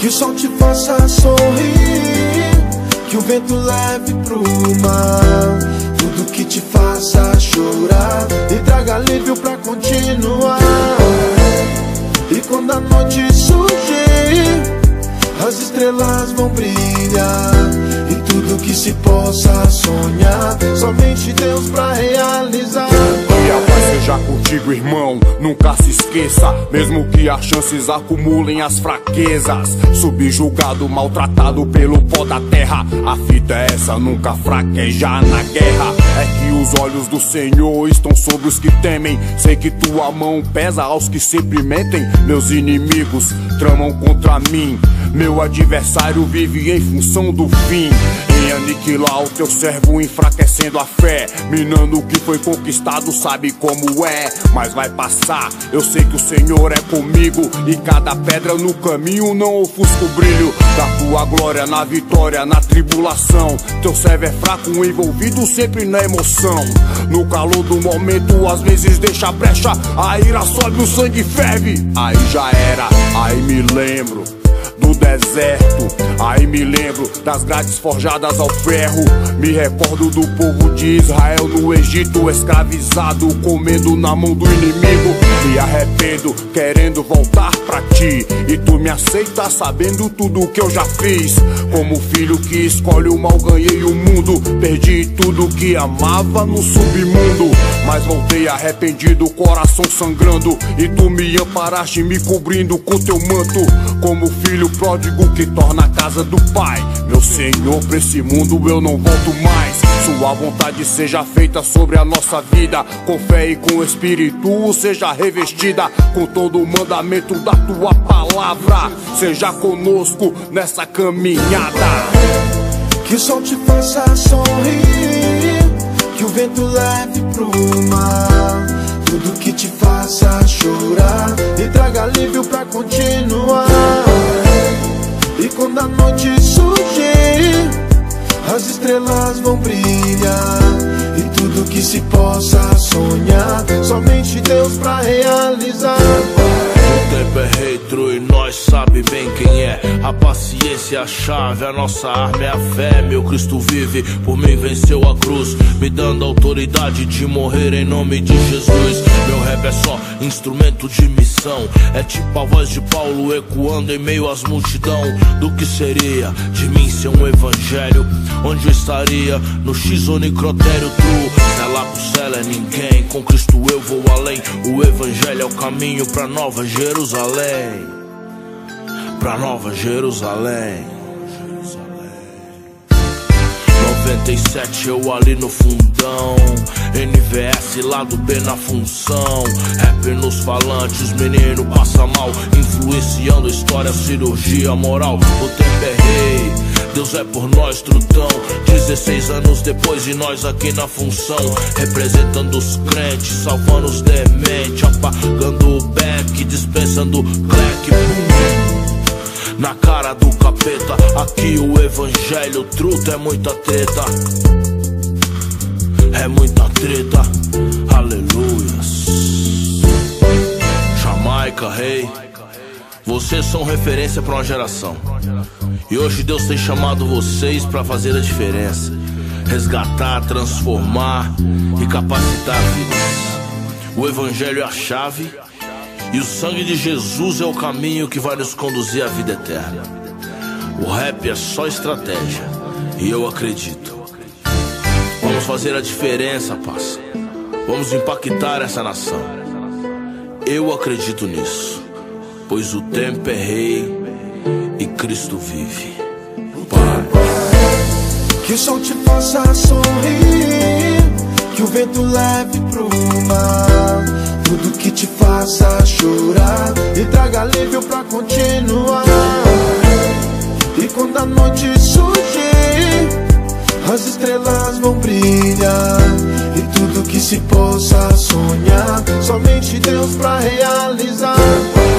Que o sol te faça sorrir, que o vento leve pro mar tudo que te faça chorar e traga alívio pra continuar. E quando a noite surgir, as estrelas vão brilhar, e tudo que se possa sonhar, somente Deus pra realizar. Que a paz seja contigo, irmão, nunca se esqueça. Mesmo que as chances acumulem as fraquezas, subjugado, maltratado pelo pó da terra, a fita é essa, nunca fraquejar na guerra. É que os olhos do Senhor estão sobre os que temem. Sei que tua mão pesa aos que sempre mentem. Meus inimigos tramam contra mim, meu adversário vive em função do fim, em aniquilar o teu servo, enfraquecendo a fé, minando o que foi conquistado, sabe como é. Mas vai passar, eu sei que o Senhor é comigo, e cada pedra no caminho não ofusca o brilho da tua glória, na vitória, na tribulação. Teu servo é fraco, envolvido sempre na emoção. No calor do momento, às vezes deixa brecha, a ira sobe, o sangue ferve. Aí já era, aí me lembro do deserto, aí me lembro das grades forjadas ao ferro. Me recordo do povo de Israel no Egito, escravizado, comendo na mão do inimigo. Me arrependo, querendo voltar pra ti, e tu me aceitas sabendo tudo que eu já fiz. Como filho que escolhe o mal, ganhei o mundo, perdi tudo que amava no submundo. Mas voltei arrependido, coração sangrando, e tu me amparaste, me cobrindo com teu manto. Como filho pródigo que torna a casa do pai, meu Senhor, pra esse mundo eu não volto mais. Sua vontade seja feita sobre a nossa vida, com fé e com espírito seja revestida, com todo o mandamento da tua palavra. Seja conosco nessa caminhada. Que o sol te faça sorrir, que o vento leve pro mar tudo que te faça chorar e traga alívio pra continuar. E quando a noite surgir, as estrelas vão brilhar, e tudo que se possa sonhar, somente Deus pra realizar. O tempo é rei, e nós sabe bem quem é. A paciência é a chave, a nossa arma é a fé. Meu Cristo vive, por mim venceu a cruz, me dando a autoridade de morrer em nome de Jesus. Meu rap é só instrumento de missão, é tipo a voz de Paulo ecoando em meio às multidão. Do que seria de mim ser um evangelho? Onde eu estaria? No X ou necrotério true? Se é lá pro céu é ninguém, com Cristo eu vou além. O evangelho é o caminho pra Nova Jerusalém, pra Nova Jerusalém. 97 eu ali no fundão, NVS lado B na função, rap nos falantes, menino passa mal, influenciando a história, cirurgia moral. O tempo é rei, Deus é por nós trutão. 16 anos depois e nós aqui na função, representando os crentes, salvando os dementes, apagando o back, dispensando crack, na cara do capeta. Aqui o evangelho truta, é muita treta, é muita treta, aleluias. Jamaica, rei, vocês são referência pra uma geração, e hoje Deus tem chamado vocês pra fazer a diferença, resgatar, transformar e capacitar vidas. O evangelho é a chave, e o sangue de Jesus é o caminho que vai nos conduzir à vida eterna. O rap é só estratégia, e eu acredito. Vamos fazer a diferença, parça. Vamos impactar essa nação. Eu acredito nisso, pois o tempo é rei e Cristo vive. Pai. Que o sol te faça sorrir, que o vento leve pro mar tudo que te faça chorar e traga alívio pra continuar. E quando a noite surgir, as estrelas vão brilhar, e tudo que se possa sonhar, somente Deus pra realizar.